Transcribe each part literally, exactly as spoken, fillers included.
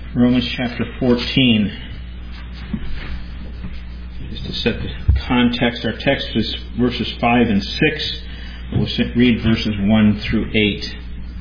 Romans chapter fourteen. Just to set the context, our text is verses five and six. We'll read verses one through eight.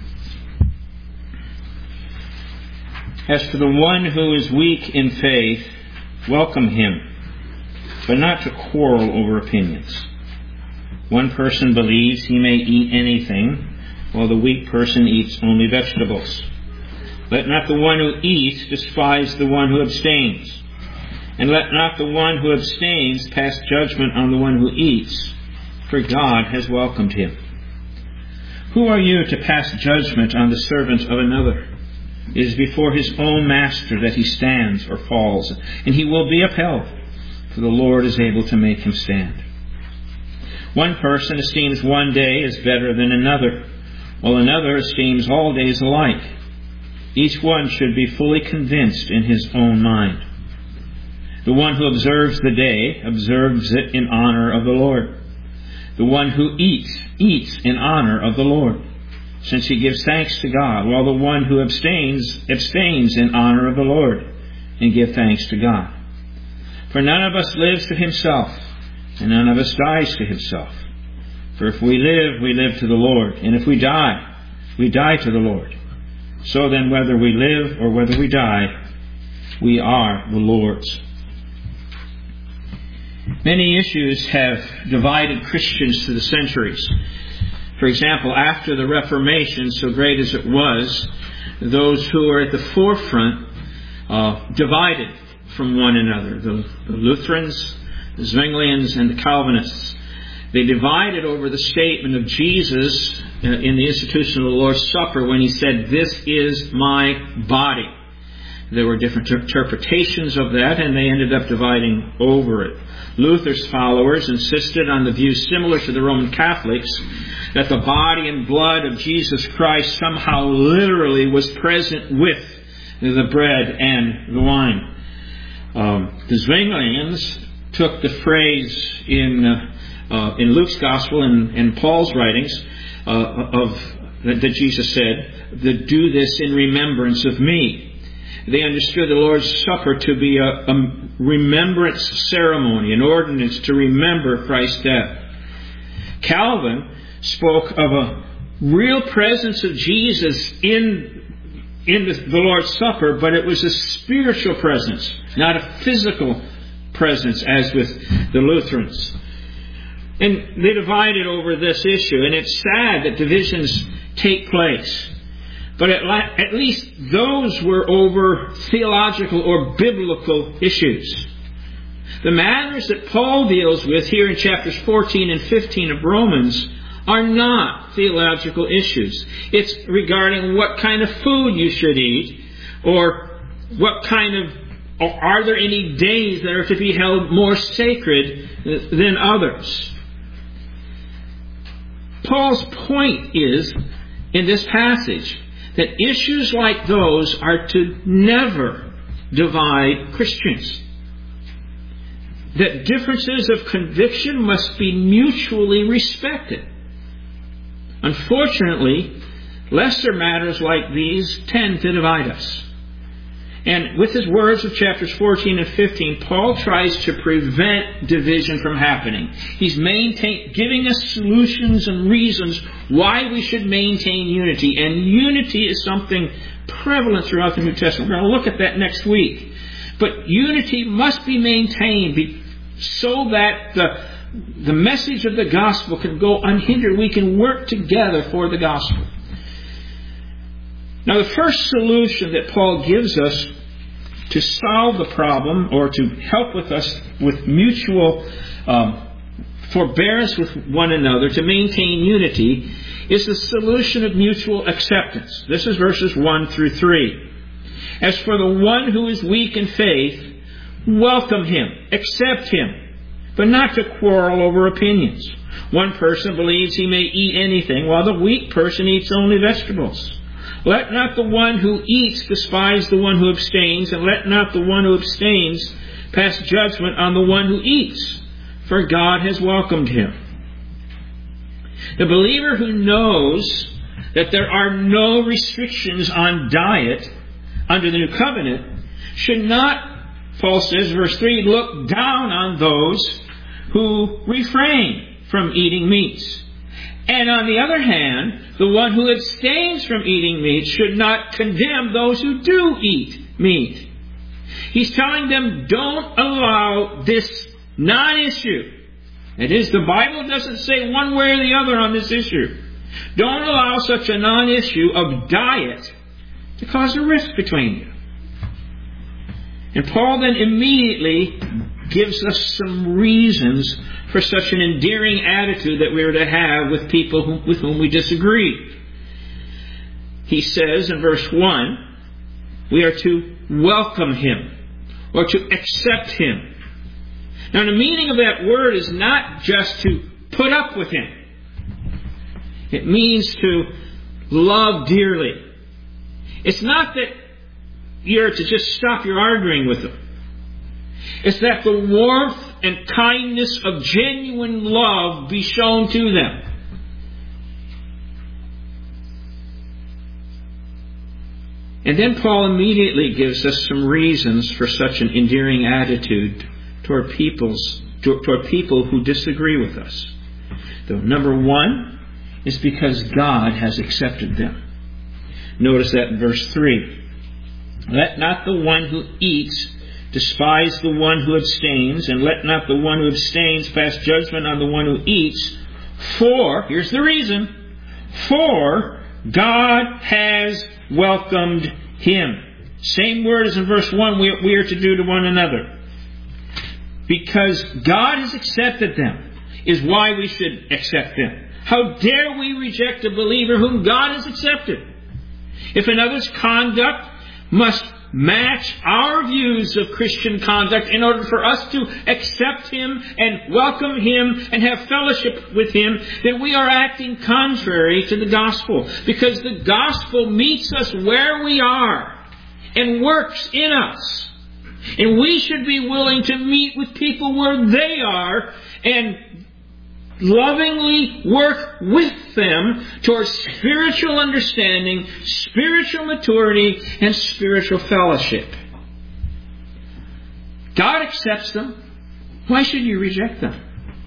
As for the one who is weak in faith, welcome him, but not to quarrel over opinions. One person believes he may eat anything, while the weak person eats only vegetables. Let not the one who eats despise the one who abstains. And let not the one who abstains pass judgment on the one who eats, for God has welcomed him. Who are you to pass judgment on the servant of another? It is before his own master that he stands or falls, and he will be upheld, for the Lord is able to make him stand. One person esteems one day as better than another, while another esteems all days alike. Each one should be fully convinced in his own mind. The one who observes the day observes it in honor of the Lord. The one who eats, eats in honor of the Lord, since he gives thanks to God, while the one who abstains, abstains in honor of the Lord, and give thanks to God. For none of us lives to himself, and none of us dies to himself. For if we live, we live to the Lord, and if we die, we die to the Lord. So then, whether we live or whether we die, we are the Lord's. Many issues have divided Christians through the centuries. For example, after the Reformation, so great as it was, those who were at the forefront uh, divided from one another. The, the Lutherans, the Zwinglians, and the Calvinists. They divided over the statement of Jesus uh, in the institution of the Lord's Supper when he said, "This is my body." There were different interpretations of that, and they ended up dividing over it. Luther's followers insisted on the view similar to the Roman Catholics, that the body and blood of Jesus Christ somehow literally was present with the bread and the wine. Um, the Zwinglians took the phrase in uh, uh, in Luke's Gospel and, and Paul's writings uh, of that, that Jesus said, that "do this in remembrance of me." They understood the Lord's Supper to be a, a remembrance ceremony, an ordinance to remember Christ's death. Calvin spoke of a real presence of Jesus in, in the, the Lord's Supper, but it was a spiritual presence, not a physical presence as with the Lutherans. And they divided over this issue, and it's sad that divisions take place. But at, la- at least those were over theological or biblical issues. The matters that Paul deals with here in chapters fourteen and fifteen of Romans are not theological issues. It's regarding what kind of food you should eat, or what kind of, or are there any days that are to be held more sacred than others? Paul's point is, in this passage, that issues like those are to never divide Christians. That differences of conviction must be mutually respected. Unfortunately, lesser matters like these tend to divide us. And with his words of chapters fourteen and fifteen, Paul tries to prevent division from happening. He's maintain, giving us solutions and reasons why we should maintain unity. And unity is something prevalent throughout the New Testament. We're going to look at that next week. But unity must be maintained so that the, the message of the gospel can go unhindered. We can work together for the gospel. Now, the first solution that Paul gives us to solve the problem, or to help with us with mutual um, forbearance with one another, to maintain unity, is the solution of mutual acceptance. This is verses one through three. As for the one who is weak in faith, welcome him, accept him, but not to quarrel over opinions. One person believes he may eat anything, while the weak person eats only vegetables. Let not the one who eats despise the one who abstains, and let not the one who abstains pass judgment on the one who eats, for God has welcomed him. The believer who knows that there are no restrictions on diet under the new covenant should not, Paul says, verse three, look down on those who refrain from eating meats. And on the other hand, the one who abstains from eating meat should not condemn those who do eat meat. He's telling them, don't allow this non-issue. It is, the Bible doesn't say one way or the other on this issue. Don't allow such a non-issue of diet to cause a rift between you. And Paul then immediately gives us some reasons for such an endearing attitude that we are to have with people who, with whom we disagree. He says in verse one, we are to welcome him, or to accept him. Now the meaning of that word is not just to put up with him. It means to love dearly. It's not that you're to just stop your arguing with them. It's that the warmth and kindness of genuine love be shown to them. And then Paul immediately gives us some reasons for such an endearing attitude toward people's, toward people who disagree with us. The number one is because God has accepted them. Notice that in verse three. Let not the one who eats despise the one who abstains, and let not the one who abstains pass judgment on the one who eats. For, here's the reason, for God has welcomed him. Same word as in verse one we, we are to do to one another. Because God has accepted them is why we should accept them. How dare we reject a believer whom God has accepted? If another's conduct must match our views of Christian conduct in order for us to accept him and welcome him and have fellowship with him, then we are acting contrary to the gospel. Because the gospel meets us where we are and works in us. And we should be willing to meet with people where they are and lovingly work with them towards spiritual understanding, spiritual maturity, and spiritual fellowship. God accepts them. Why should you reject them?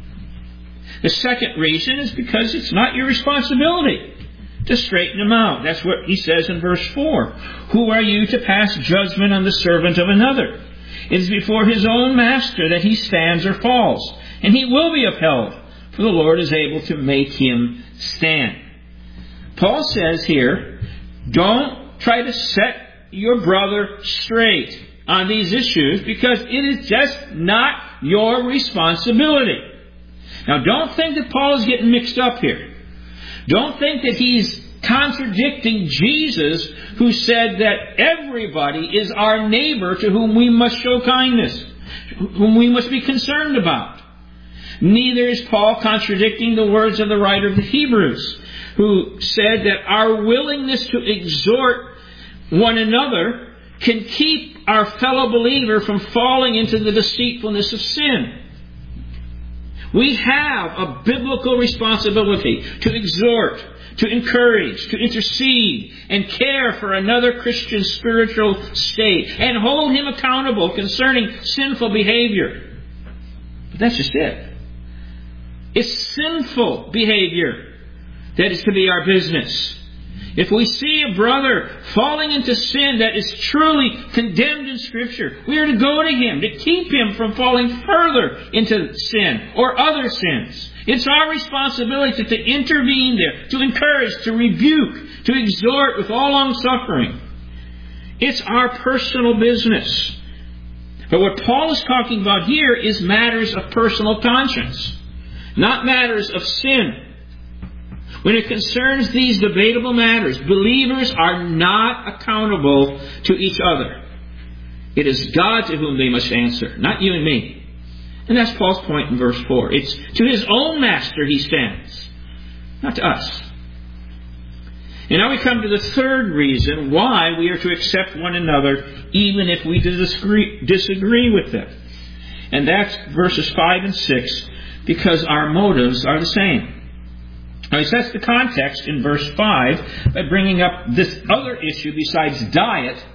The second reason is because it's not your responsibility to straighten them out. That's what he says in verse four. Who are you to pass judgment on the servant of another? It is before his own master that he stands or falls, and he will be upheld. For the Lord is able to make him stand. Paul says here, don't try to set your brother straight on these issues because it is just not your responsibility. Now don't think that Paul is getting mixed up here. Don't think that he's contradicting Jesus, who said that everybody is our neighbor to whom we must show kindness, whom we must be concerned about. Neither is Paul contradicting the words of the writer of the Hebrews, who said that our willingness to exhort one another can keep our fellow believer from falling into the deceitfulness of sin. We have a biblical responsibility to exhort, to encourage, to intercede, and care for another Christian's spiritual state, and hold him accountable concerning sinful behavior. But that's just it. It's sinful behavior that is to be our business. If we see a brother falling into sin that is truly condemned in Scripture, we are to go to him to keep him from falling further into sin or other sins. It's our responsibility to, to intervene there, to encourage, to rebuke, to exhort with all long suffering. It's our personal business. But what Paul is talking about here is matters of personal conscience, not matters of sin. When it concerns these debatable matters, believers are not accountable to each other. It is God to whom they must answer, not you and me. And that's Paul's point in verse four. It's to his own master he stands, not to us. And now we come to the third reason why we are to accept one another even if we disagree, disagree with them. And that's verses five and six, because our motives are the same. Now he sets the context in verse five by bringing up this other issue besides diet,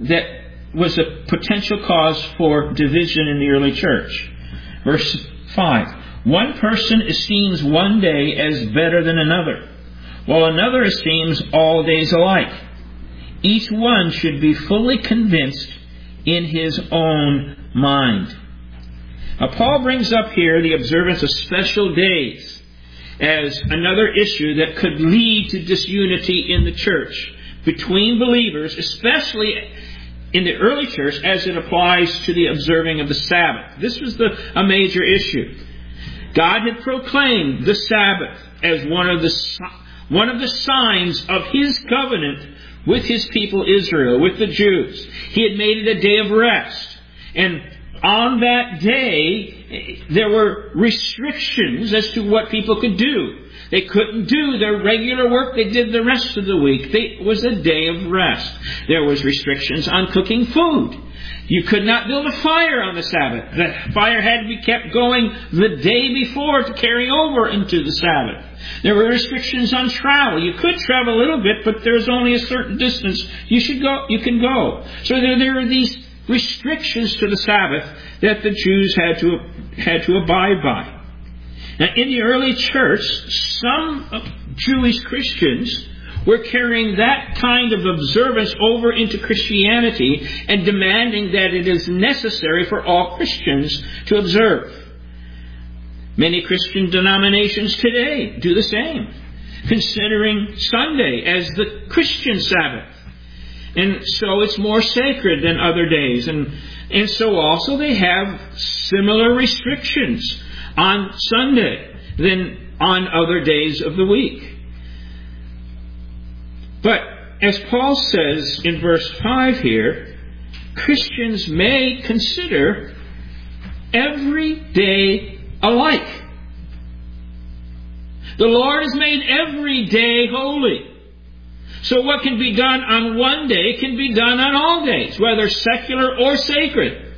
that was a potential cause for division in the early church. Verse five. One person esteems one day as better than another, while another esteems all days alike. Each one should be fully convinced in his own mind. Now, Paul brings up here the observance of special days as another issue that could lead to disunity in the church between believers, especially in the early church as it applies to the observing of the Sabbath. This was the, a major issue. God had proclaimed the Sabbath as one of the one of the signs of His covenant with His people Israel, with the Jews. He had made it a day of rest. And on that day, there were restrictions as to what people could do. They couldn't do their regular work they did the rest of the week. They, it was a day of rest. There was restrictions on cooking food. You could not build a fire on the Sabbath. The fire had to be kept going the day before to carry over into the Sabbath. There were restrictions on travel. You could travel a little bit, but there's only a certain distance you should go. You can go. So there, there are these restrictions to the Sabbath that the Jews had to had to abide by. Now, in the early church, some Jewish Christians were carrying that kind of observance over into Christianity and demanding that it is necessary for all Christians to observe. Many Christian denominations today do the same, considering Sunday as the Christian Sabbath. And so it's more sacred than other days. And, and so also they have similar restrictions on Sunday than on other days of the week. But as Paul says in verse five here, Christians may consider every day alike. The Lord has made every day holy. So what can be done on one day can be done on all days, whether secular or sacred.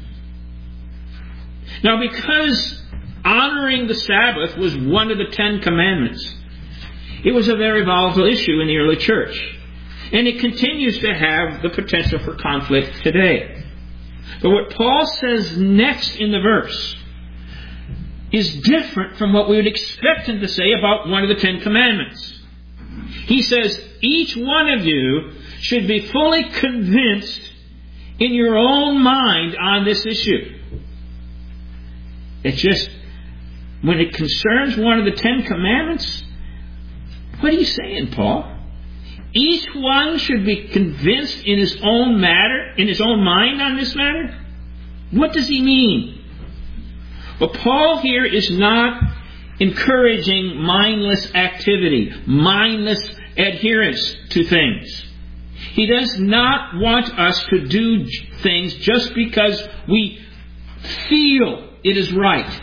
Now, because honoring the Sabbath was one of the Ten Commandments, it was a very volatile issue in the early church. And it continues to have the potential for conflict today. But what Paul says next in the verse is different from what we would expect him to say about one of the Ten Commandments. He says, each one of you should be fully convinced in your own mind on this issue. It's just, when it concerns one of the Ten Commandments, what are you saying, Paul? Each one should be convinced in his own matter, in his own mind on this matter? What does he mean? Well, Paul here is not encouraging mindless activity, mindless adherence to things. He does not want us to do things just because we feel it is right.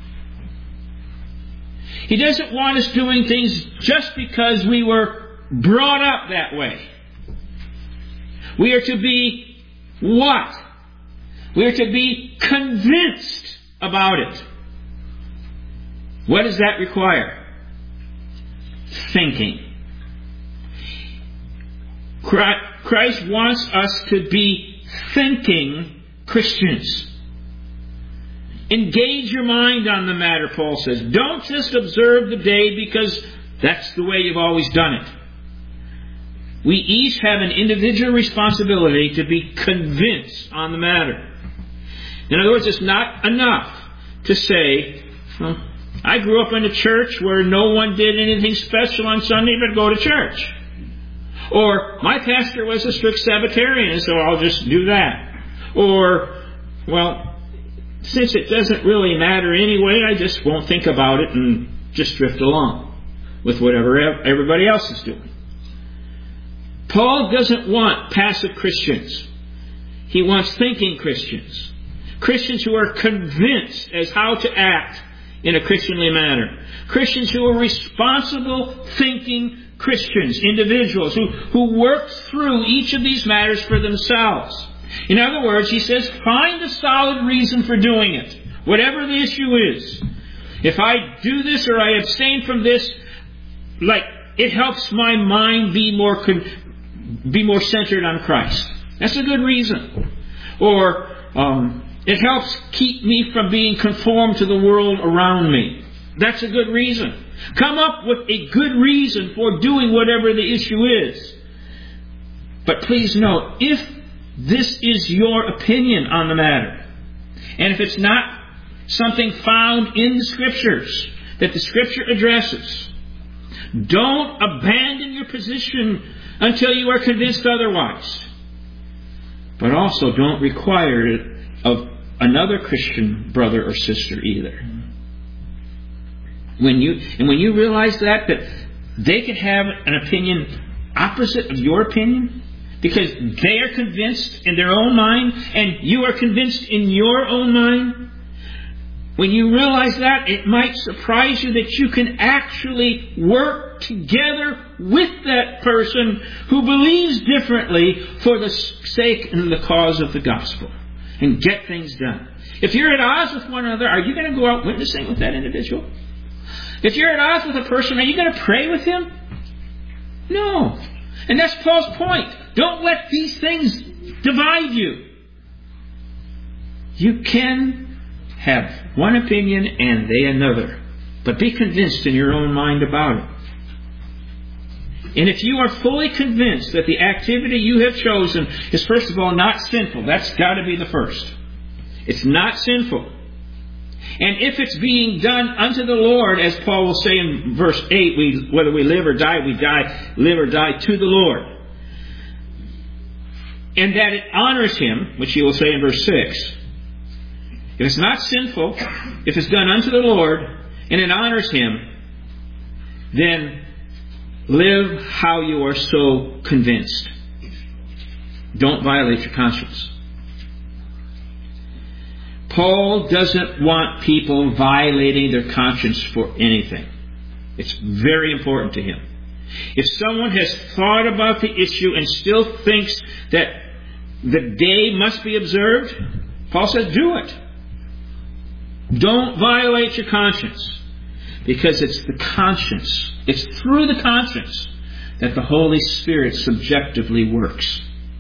He doesn't want us doing things just because we were brought up that way. We are to be what? We are to be convinced about it. What does that require? Thinking. Christ wants us to be thinking Christians. Engage your mind on the matter, Paul says. Don't just observe the day because that's the way you've always done it. We each have an individual responsibility to be convinced on the matter. In other words, it's not enough to say, well, I grew up in a church where no one did anything special on Sunday but go to church. Or, my pastor was a strict Sabbatarian, so I'll just do that. Or, well, since it doesn't really matter anyway, I just won't think about it and just drift along with whatever everybody else is doing. Paul doesn't want passive Christians. He wants thinking Christians. Christians who are convinced as how to act in a Christianly manner. Christians who are responsible, thinking Christians, individuals who, who work through each of these matters for themselves. In other words, he says, find a solid reason for doing it, whatever the issue is. If I do this or I abstain from this, like, it helps my mind be more con- be more centered on Christ. That's a good reason. Or um, it helps keep me from being conformed to the world around me. That's a good reason. Come up with a good reason for doing whatever the issue is. But please note, if this is your opinion on the matter, and if it's not something found in the Scriptures that the Scripture addresses, don't abandon your position until you are convinced otherwise. But also don't require it of another Christian brother or sister either. When you and when you realize that, that they can have an opinion opposite of your opinion, because they are convinced in their own mind and you are convinced in your own mind, when you realize that, it might surprise you that you can actually work together with that person who believes differently for the sake and the cause of the gospel and get things done. If you're at odds with one another, are you going to go out witnessing with that individual? If you're at odds with a person, are you going to pray with him? No. And that's Paul's point. Don't let these things divide you. You can have one opinion and they another, but be convinced in your own mind about it. And if you are fully convinced that the activity you have chosen is, first of all, not sinful, that's got to be the first. It's not sinful. And if it's being done unto the Lord, as Paul will say in verse eight, we, whether we live or die, we die, live or die to the Lord. And that it honors Him, which he will say in verse six. If it's not sinful, if it's done unto the Lord, and it honors Him, then live how you are so convinced. Don't violate your conscience. Paul doesn't want people violating their conscience for anything. It's very important to him. If someone has thought about the issue and still thinks that the day must be observed, Paul says, do it. Don't violate your conscience. Because it's the conscience, it's through the conscience that the Holy Spirit subjectively works.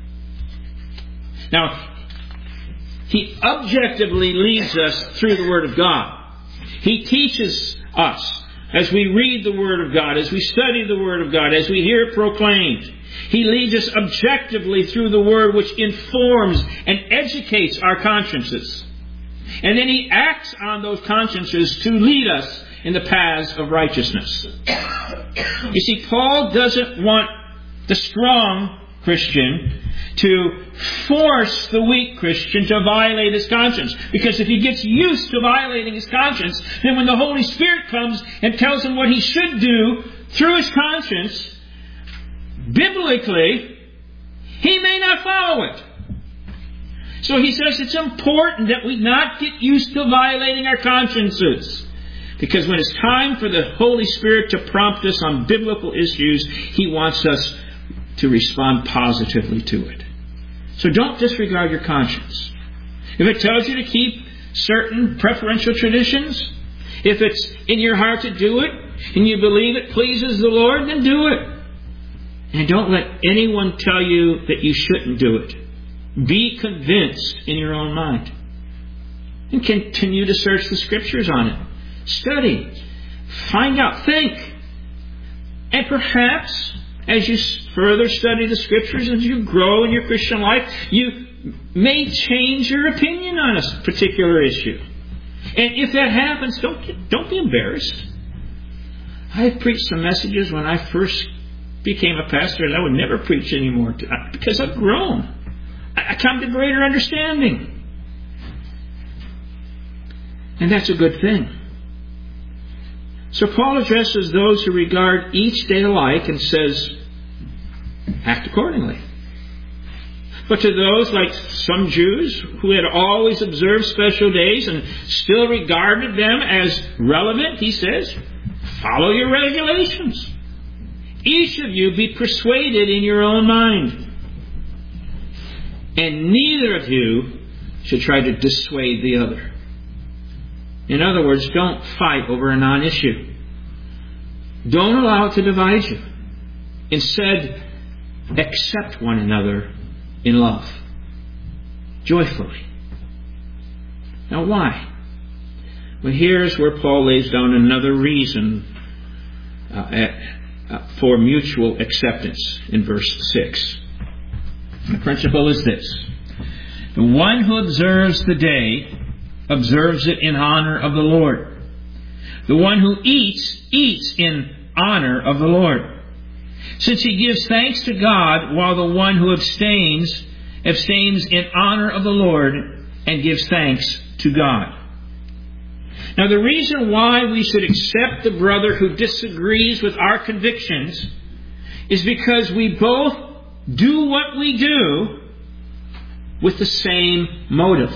Now, He objectively leads us through the Word of God. He teaches us as we read the Word of God, as we study the Word of God, as we hear it proclaimed. He leads us objectively through the Word, which informs and educates our consciences. And then He acts on those consciences to lead us in the paths of righteousness. You see, Paul doesn't want the strong Christian to force the weak Christian to violate his conscience. Because if he gets used to violating his conscience, then when the Holy Spirit comes and tells him what he should do through his conscience, biblically, he may not follow it. So he says it's important that we not get used to violating our consciences. Because when it's time for the Holy Spirit to prompt us on biblical issues, He wants us to respond positively to it. So don't disregard your conscience. If it tells you to keep certain preferential traditions, if it's in your heart to do it, and you believe it pleases the Lord, then do it. And don't let anyone tell you that you shouldn't do it. Be convinced in your own mind. And continue to search the Scriptures on it. Study. Find out. Think. And perhaps, as you further study the Scriptures, as you grow in your Christian life, you may change your opinion on a particular issue. And if that happens, don't get, don't be embarrassed. I preached some messages when I first became a pastor, and I would never preach anymore because I've grown. I come to greater understanding. And that's a good thing. So Paul addresses those who regard each day alike and says, act accordingly. But to those like some Jews who had always observed special days and still regarded them as relevant, he says, follow your regulations. Each of you be persuaded in your own mind. And neither of you should try to dissuade the other. In other words, don't fight over a non-issue. Don't allow it to divide you. Instead, accept one another in love, joyfully. Now why? Well, here's where Paul lays down another reason uh, uh, for mutual acceptance in verse six. The principle is this: the one who observes the day observes it in honor of the Lord. The one who eats, eats in honor of the Lord, since he gives thanks to God, while the one who abstains, abstains in honor of the Lord and gives thanks to God. Now, the reason why we should accept the brother who disagrees with our convictions is because we both do what we do with the same motive.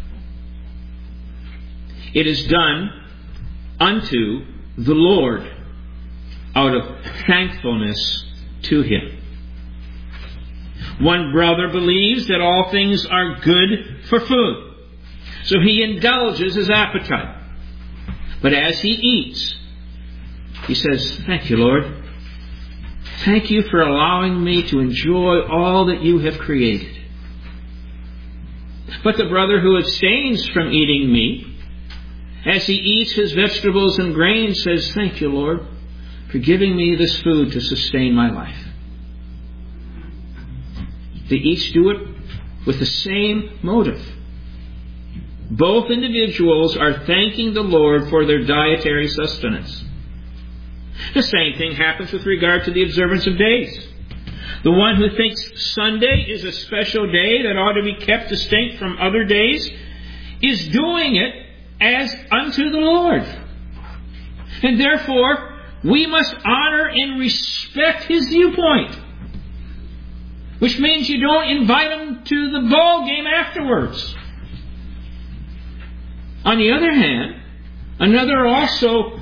It is done unto the Lord out of thankfulness to Him. One brother believes that all things are good for food, so he indulges his appetite. But as he eats, he says, "Thank you, Lord. Thank you for allowing me to enjoy all that you have created." But the brother who abstains from eating meat, as he eats his vegetables and grains, says, "Thank you, Lord, for giving me this food to sustain my life." They each do it with the same motive. Both individuals are thanking the Lord for their dietary sustenance. The same thing happens with regard to the observance of days. The one who thinks Sunday is a special day that ought to be kept distinct from other days is doing it as unto the Lord. And therefore, we must honor and respect his viewpoint. Which means you don't invite him to the ball game afterwards. On the other hand, another also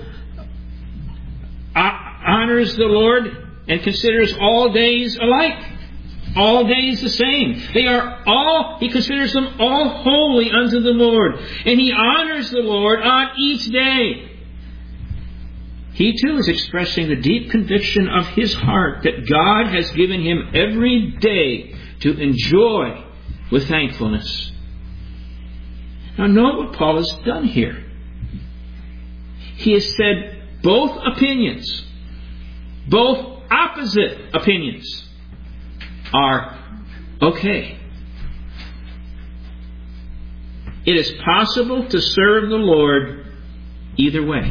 honors the Lord and considers all days alike. All days the same. They are all, he considers them all holy unto the Lord. And he honors the Lord on each day. He too is expressing the deep conviction of his heart that God has given him every day to enjoy with thankfulness. Now note what Paul has done here. He has said both opinions, both opposite opinions, are okay. It is possible to serve the Lord either way.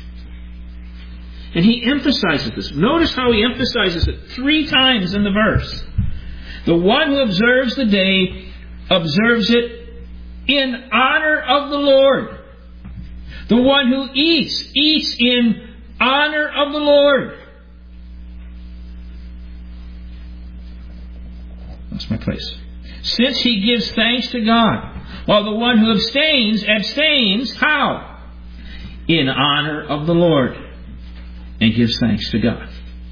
And he emphasizes this. Notice how he emphasizes it three times in the verse. The one who observes the day observes it in honor of the Lord. The one who eats, eats in honor of the Lord. That's my place. Since he gives thanks to God, while the one who abstains, abstains, how? In honor of the Lord, and gives thanks to God.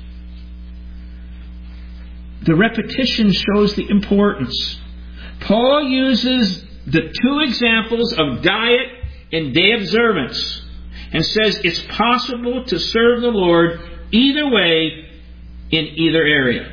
The repetition shows the importance. Paul uses the two examples of diet and day observance and says it's possible to serve the Lord either way in either area.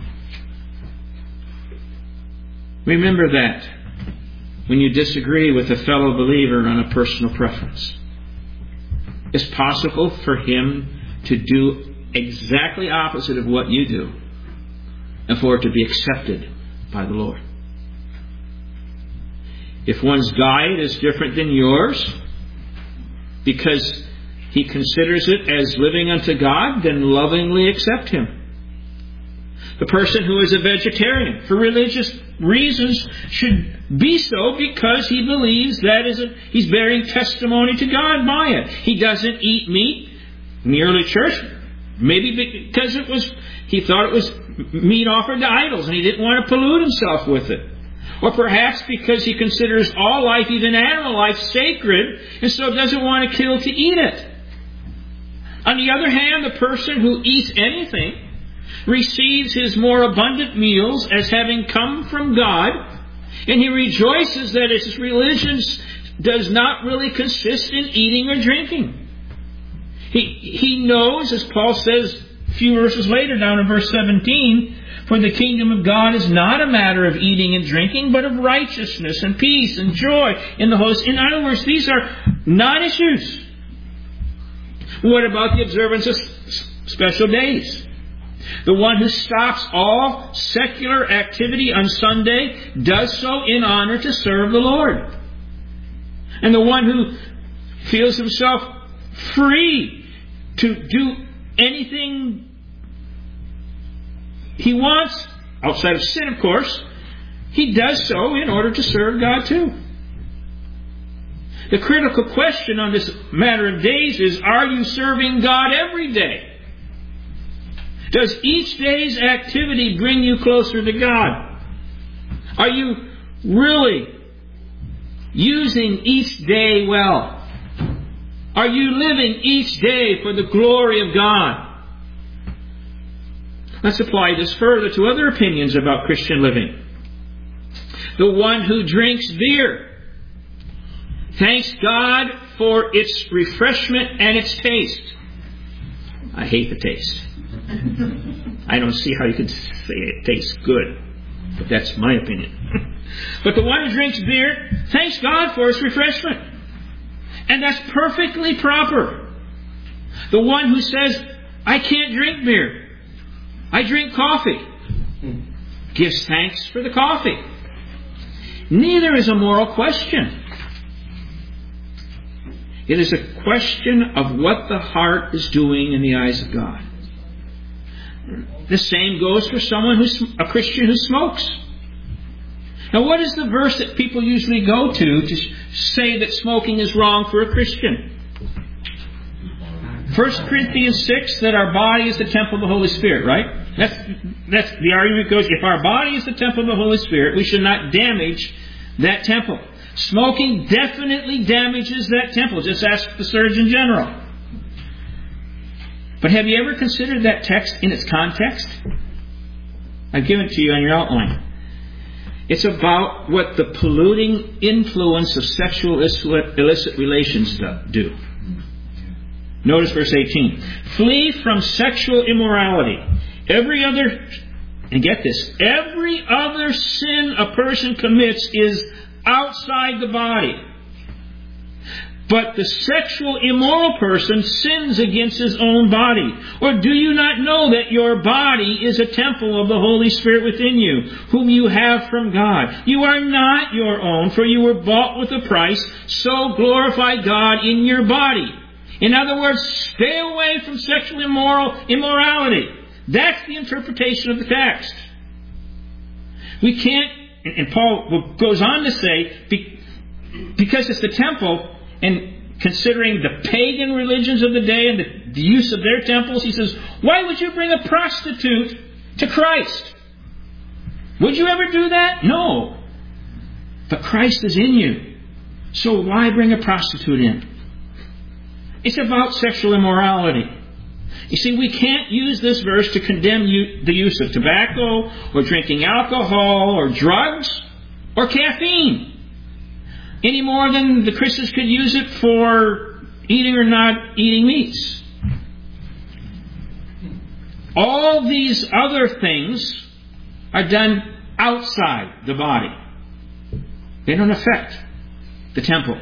Remember that when you disagree with a fellow believer on a personal preference. It's possible for him to do exactly opposite of what you do and for it to be accepted by the Lord. If one's diet is different than yours because he considers it as living unto God, then lovingly accept him. The person who is a vegetarian for religious reasons should be so because he believes that is a, he's bearing testimony to God by it. He doesn't eat meat in the early church, maybe because it was he thought it was meat offered to idols and he didn't want to pollute himself with it. Or perhaps because he considers all life, even animal life, sacred, and so doesn't want to kill to eat it. On the other hand, the person who eats anything receives his more abundant meals as having come from God, and he rejoices that his religion does not really consist in eating or drinking. He, he knows, as Paul says a few verses later down in verse seventeen, For the kingdom of God is not a matter of eating and drinking, but of righteousness and peace and joy in the Holy Spirit. In other words, these are non-issues. What about the observance of special days? The one who stops all secular activity on Sunday does so in honor to serve the Lord. And the one who feels himself free to do anything he wants, outside of sin, of course, he does so in order to serve God too. The critical question on this matter of days is, are you serving God every day? Does each day's activity bring you closer to God? Are you really using each day well? Are you living each day for the glory of God? Let's apply this further to other opinions about Christian living. The one who drinks beer thanks God for its refreshment and its taste. I hate the taste. I don't see how you could say it tastes good, but that's my opinion. But the one who drinks beer thanks God for its refreshment. And that's perfectly proper. The one who says, I can't drink beer, I drink coffee, gives thanks for the coffee. Neither is a moral question. It is a question of what the heart is doing in the eyes of God. The same goes for someone who's a Christian who smokes. Now, what is the verse that people usually go to to say that smoking is wrong for a Christian? First Corinthians six, that our body is the temple of the Holy Spirit, right? That's, that's the argument goes, if our body is the temple of the Holy Spirit, we should not damage that temple. Smoking definitely damages that temple. Just ask the Surgeon General. But have you ever considered that text in its context? I've given it to you on your outline. It's about what the polluting influence of sexual illicit relations do. Notice verse eighteen. Flee from sexual immorality. Every other, and get this, every other sin a person commits is outside the body. But the sexual immoral person sins against his own body. Or do you not know that your body is a temple of the Holy Spirit within you, whom you have from God? You are not your own, for you were bought with a price, so glorify God in your body. In other words, stay away from sexual immoral immorality. That's the interpretation of the text. We can't, and Paul goes on to say, because it's the temple, and considering the pagan religions of the day and the, the use of their temples, he says, why would you bring a prostitute to Christ? Would you ever do that? No. But Christ is in you. So why bring a prostitute in? It's about sexual immorality. You see, we can't use this verse to condemn you, the use of tobacco or drinking alcohol or drugs or caffeine, any more than the Christians could use it for eating or not eating meats. All these other things are done outside the body. They don't affect the temple.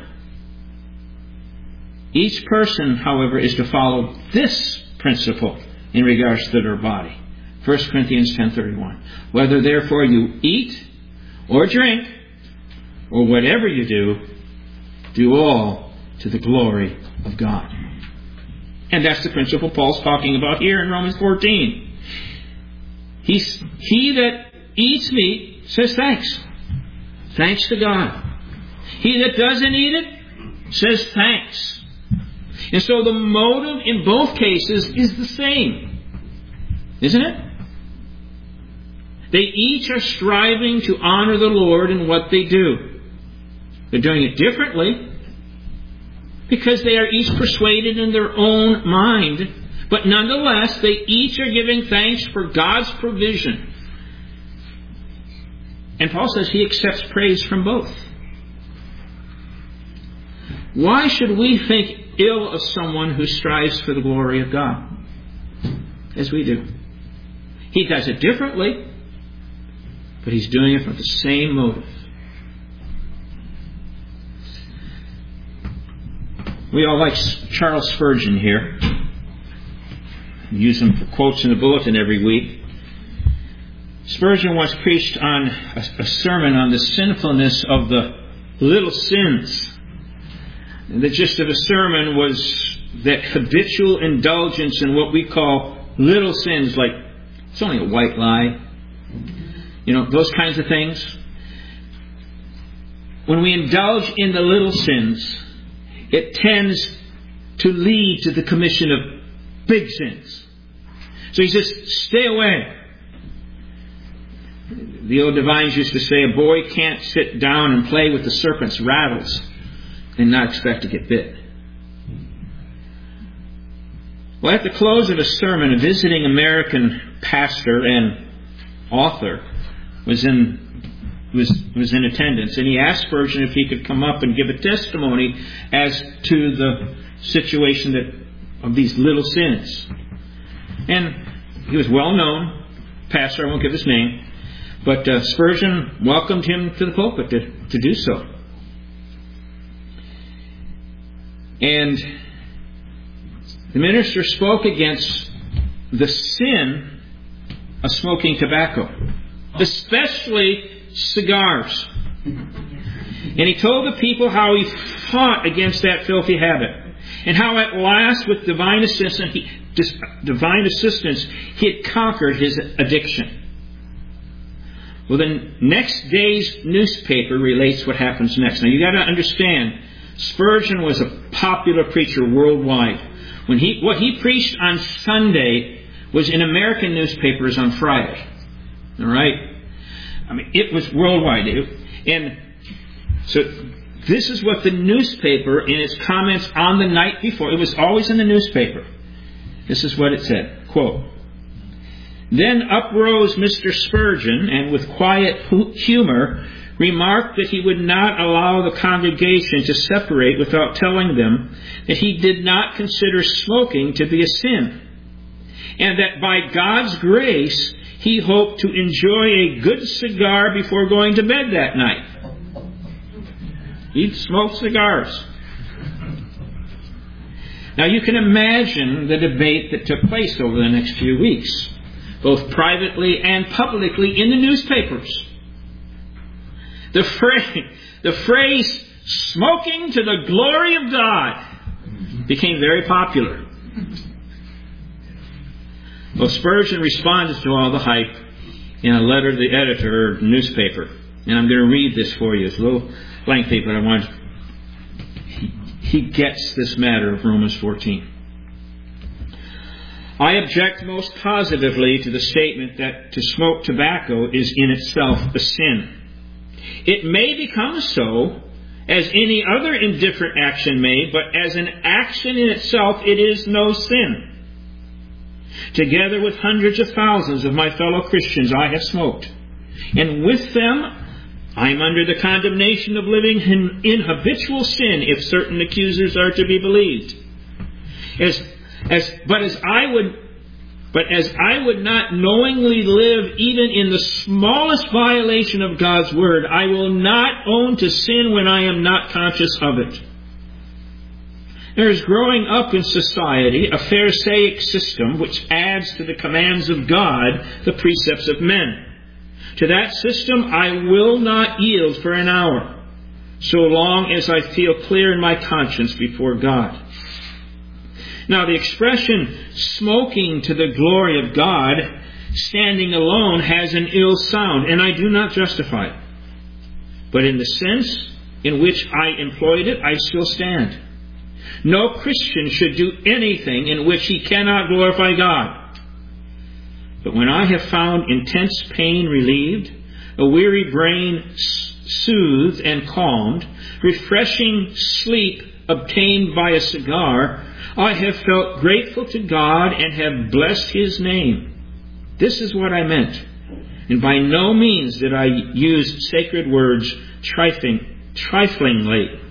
Each person, however, is to follow this principle in regards to their body. First Corinthians ten thirty-one. Whether therefore you eat or drink or whatever you do, do all to the glory of God. And that's the principle Paul's talking about here in Romans fourteen. He's, he that eats meat says thanks. Thanks to God. He that doesn't eat it says thanks. And so the motive in both cases is the same. Isn't it? They each are striving to honor the Lord in what they do. They're doing it differently because they are each persuaded in their own mind. But nonetheless, they each are giving thanks for God's provision. And Paul says he accepts praise from both. Why should we think ill of someone who strives for the glory of God? As we do. He does it differently, but he's doing it with the same motive. We all like Charles Spurgeon here. We use him for quotes in the bulletin every week. Spurgeon once preached on a, a sermon on the sinfulness of the little sins. And the gist of the sermon was that habitual indulgence in what we call little sins, like it's only a white lie, you know, those kinds of things. When we indulge in the little sins, it tends to lead to the commission of big sins. So he says, stay away. The old divines used to say a boy can't sit down and play with the serpent's rattles and not expect to get bit. Well, at the close of a sermon, a visiting American pastor and author was in was was in attendance, and he asked Spurgeon if he could come up and give a testimony as to the situation that of these little sins. And he was well known pastor, I won't give his name, but uh, Spurgeon welcomed him to the pulpit to, to do so. And the minister spoke against the sin of smoking tobacco, especially cigars. And he told the people how he fought against that filthy habit, and how at last, with divine assistance, he, divine assistance, he had conquered his addiction. Well, the next day's newspaper relates what happens next. Now, you got to understand, Spurgeon was a popular preacher worldwide. When he, what he preached on Sunday was in American newspapers on Friday. All right? I mean, it was worldwide. And so this is what the newspaper, in its comments on the night before, it was always in the newspaper. This is what it said, quote, "Then uprose Mister Spurgeon, and with quiet humor remarked that he would not allow the congregation to separate without telling them that he did not consider smoking to be a sin, and that by God's grace he hoped to enjoy a good cigar before going to bed that night." He'd smoke cigars. Now you can imagine the debate that took place over the next few weeks, both privately and publicly in the newspapers. The phrase, the phrase, "smoking to the glory of God," became very popular. Well, Spurgeon responded to all the hype in a letter to the editor of the newspaper. And I'm going to read this for you. It's a little lengthy, but I want he, he gets this matter of Romans fourteen. "I object most positively to the statement that to smoke tobacco is in itself a sin. It may become so, as any other indifferent action may, but as an action in itself, it is no sin. Together with hundreds of thousands of my fellow Christians, I have smoked. And with them, I am under the condemnation of living in, in habitual sin, if certain accusers are to be believed. As, as, but as I would, but as I would not knowingly live even in the smallest violation of God's word, I will not own to sin when I am not conscious of it. There is growing up in society a Pharisaic system which adds to the commands of God the precepts of men. To that system I will not yield for an hour, so long as I feel clear in my conscience before God. Now the expression smoking to the glory of God, standing alone, has an ill sound, and I do not justify it. But in the sense in which I employed it, I still stand. No Christian should do anything in which he cannot glorify God. But when I have found intense pain relieved, a weary brain soothed and calmed, refreshing sleep obtained by a cigar, I have felt grateful to God and have blessed His name. This is what I meant. And by no means did I use sacred words trifling, triflingly.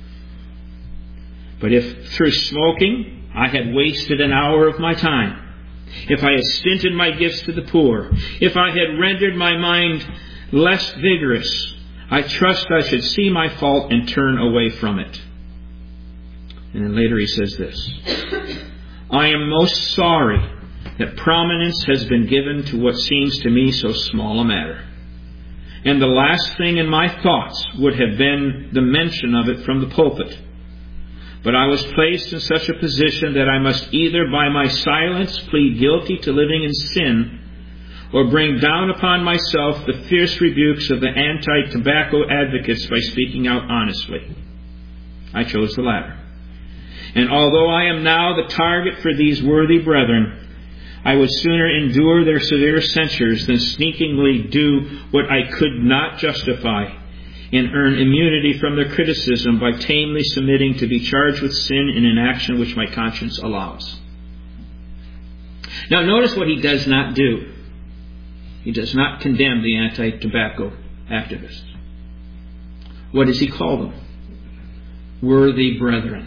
But if through smoking I had wasted an hour of my time, if I had stinted my gifts to the poor, if I had rendered my mind less vigorous, I trust I should see my fault and turn away from it. And then later he says this: I am most sorry that prominence has been given to what seems to me so small a matter. And the last thing in my thoughts would have been the mention of it from the pulpit. But I was placed in such a position that I must either by my silence plead guilty to living in sin, or bring down upon myself the fierce rebukes of the anti-tobacco advocates by speaking out honestly. I chose the latter. And although I am now the target for these worthy brethren, I would sooner endure their severe censures than sneakingly do what I could not justify and earn immunity from their criticism by tamely submitting to be charged with sin in an action which my conscience allows. Now notice what he does not do. He does not condemn the anti-tobacco activists. What does he call them? Worthy brethren.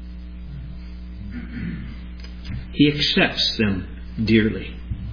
He accepts them dearly.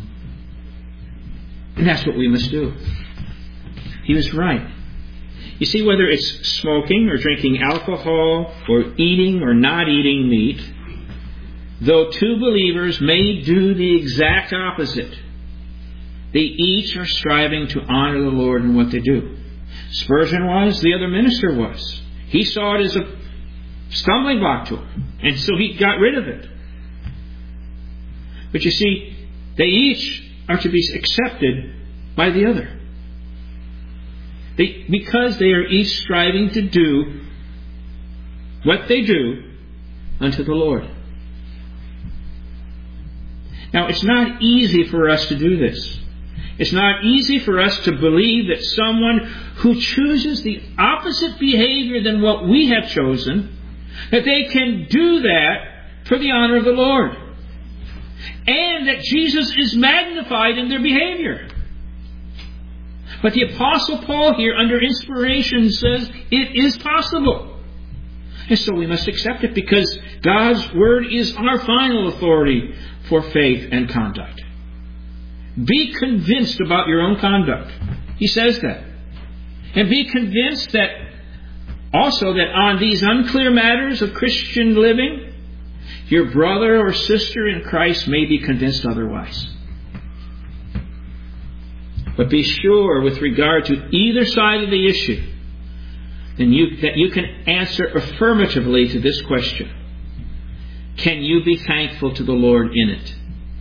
And that's what we must do. He was right. You see, whether it's smoking or drinking alcohol or eating or not eating meat, though two believers may do the exact opposite, they each are striving to honor the Lord in what they do. Spurgeon was, the other minister was. He saw it as a stumbling block to him, and so he got rid of it. But you see, they each are to be accepted by the other. They, because they are each striving to do what they do unto the Lord. Now, it's not easy for us to do this. It's not easy for us to believe that someone who chooses the opposite behavior than what we have chosen, that they can do that for the honor of the Lord. And that Jesus is magnified in their behavior. But the Apostle Paul here, under inspiration, says it is possible. And so we must accept it, because God's Word is our final authority for faith and conduct. Be convinced about your own conduct. He says that. And be convinced that also that on these unclear matters of Christian living, your brother or sister in Christ may be convinced otherwise. But be sure with regard to either side of the issue then you, that you can answer affirmatively to this question. Can you be thankful to the Lord in it?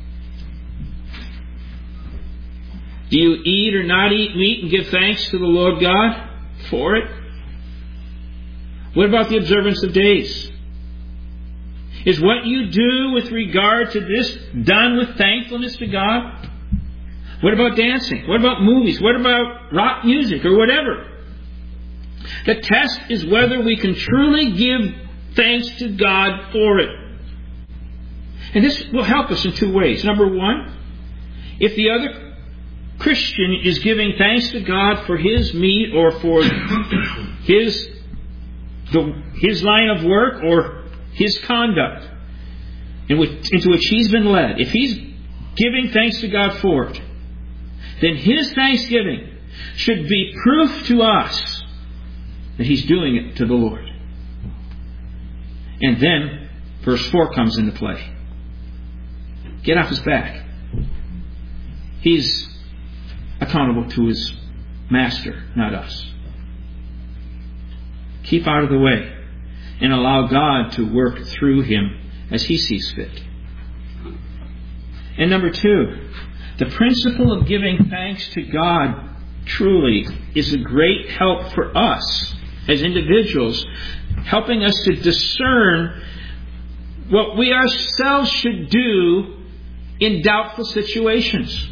Do you eat or not eat meat and give thanks to the Lord God for it? What about the observance of days? Is what you do with regard to this done with thankfulness to God? What about dancing? What about movies? What about rock music or whatever? The test is whether we can truly give thanks to God for it. And this will help us in two ways. Number one, if the other Christian is giving thanks to God for his meat or for his, the, his line of work or his conduct in which, into which he's been led, if he's giving thanks to God for it, then his thanksgiving should be proof to us that he's doing it to the Lord. And then verse four comes into play. Get off his back. He's accountable to his master, not us. Keep out of the way and allow God to work through him as he sees fit. And number two, the principle of giving thanks to God truly is a great help for us as individuals, helping us to discern what we ourselves should do in doubtful situations.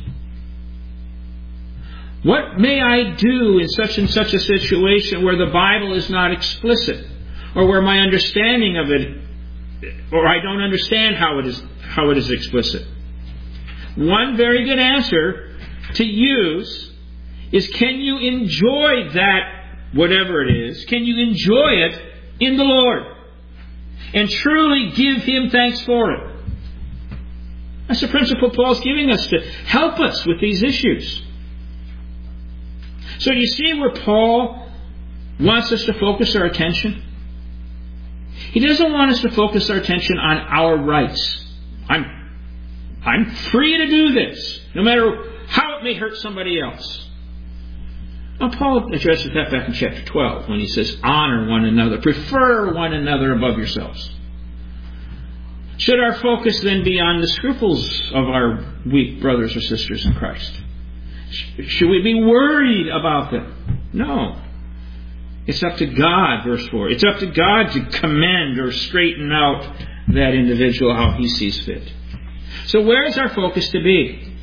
What may I do in such and such a situation where the Bible is not explicit, or where my understanding of it, or I don't understand how it is how it is explicit? One very good answer to use is, can you enjoy that, whatever it is, can you enjoy it in the Lord and truly give him thanks for it? That's the principle Paul's giving us to help us with these issues. So you see where Paul wants us to focus our attention? He doesn't want us to focus our attention on our rights. I'm, I'm free to do this, no matter how it may hurt somebody else. Now, Paul addresses that back in chapter twelve when he says, honor one another, prefer one another above yourselves. Should our focus then be on the scruples of our weak brothers or sisters in Christ? Should we be worried about them? No. It's up to God, verse four. It's up to God to commend or straighten out that individual how He sees fit. So where is our focus to be?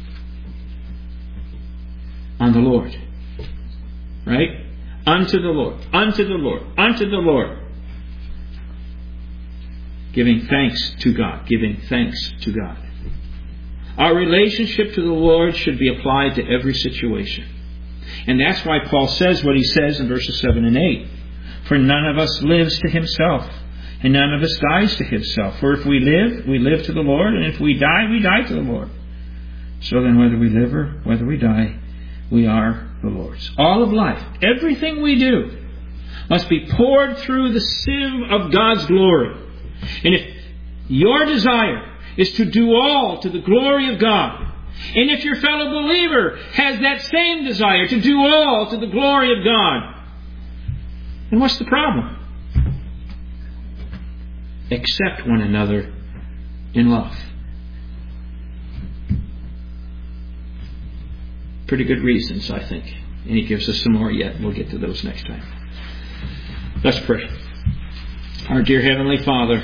On the Lord. Right? Unto the Lord. Unto the Lord. Unto the Lord. Giving thanks to God. Giving thanks to God. Our relationship to the Lord should be applied to every situation. And that's why Paul says what he says in verses seven and eight. For none of us lives to himself, and none of us dies to himself. For if we live, we live to the Lord, and if we die, we die to the Lord. So then whether we live or whether we die, we are the Lord's. All of life, everything we do, must be poured through the sieve of God's glory. And if your desire is to do all to the glory of God, and if your fellow believer has that same desire to do all to the glory of God, then what's the problem? Accept one another in love. Pretty good reasons, I think. And he gives us some more yet. We'll get to those next time. Let's pray. Our dear Heavenly Father,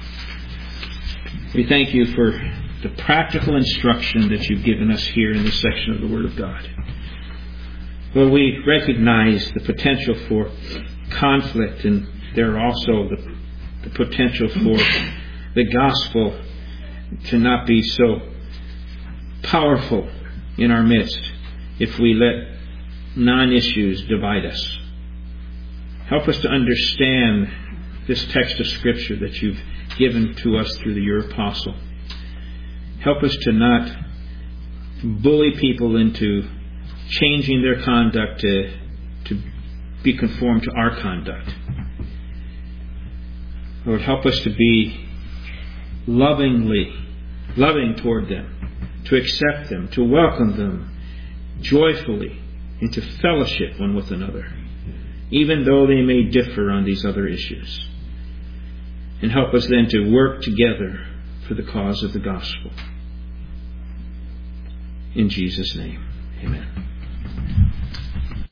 we thank you for the practical instruction that you've given us here in this section of the Word of God. Lord, we recognize the potential for conflict, and there are also the, the potential for the gospel to not be so powerful in our midst if we let non-issues divide us. Help us to understand this text of Scripture that you've given to us through your apostle. Help us to not bully people into changing their conduct to, to be conformed to our conduct. Lord, help us to be lovingly, loving toward them, to accept them, to welcome them joyfully into fellowship one with another, even though they may differ on these other issues. And help us then to work together for the cause of the gospel. In Jesus' name, amen.